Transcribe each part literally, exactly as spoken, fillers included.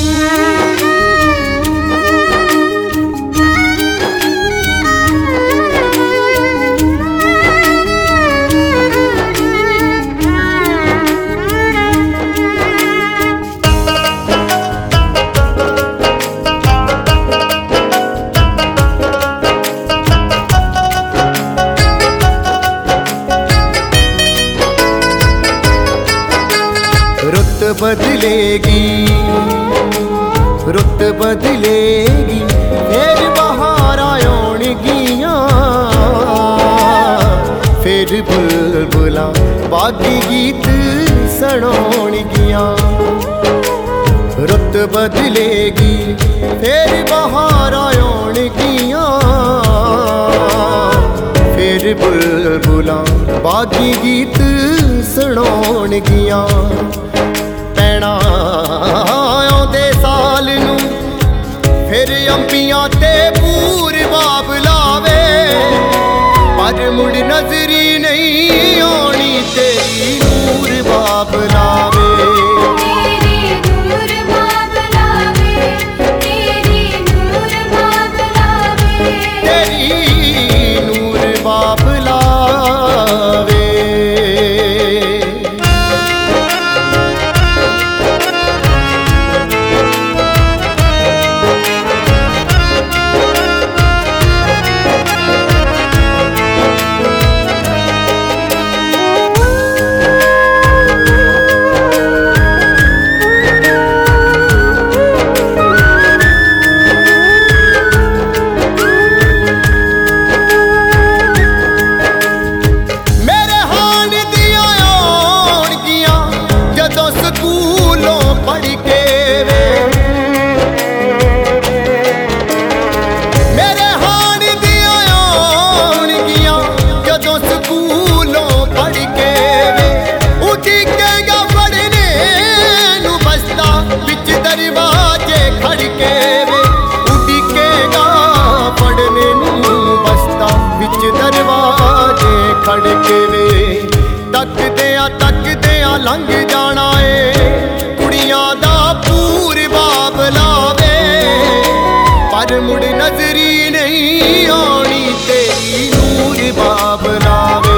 रुत बदलेगी, रुत बदलेगी, फिर बहार आउणगियां, फिर बुलबुलां बागी गीत सुणाउणगियां। रुत बदलेगी, फिर बहार आउणगियां, फिर बुलबुलां बागी गीत सुणाउणगियां। पैणा आउंदे साल नूं फिर अंबियां ते पूरबा बुलावे, पर मुड़ नजरी नहीं आउणी तेरी नूरबा बुलावे। खड़के वे तकदियां तकदियां लंघ जाना है, कुड़ियां दा पूरबा बुलावे, पर मुड़ नजरी नहीं आउणी तेरी नूरबा बुलावे।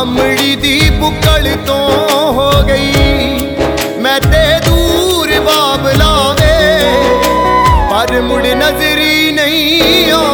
ਆਮੜੀ ਦੀ ਬੁੱਕਲ ਤੋਂ ਹੋ ਗਈ ਮੈਂ ਤੇ ਦੂਰ ਬਾਬਲਾ ਵੇ, ਪਰ ਮੁੜ ਨਜ਼ਰੀ ਨਹੀਂ ਆ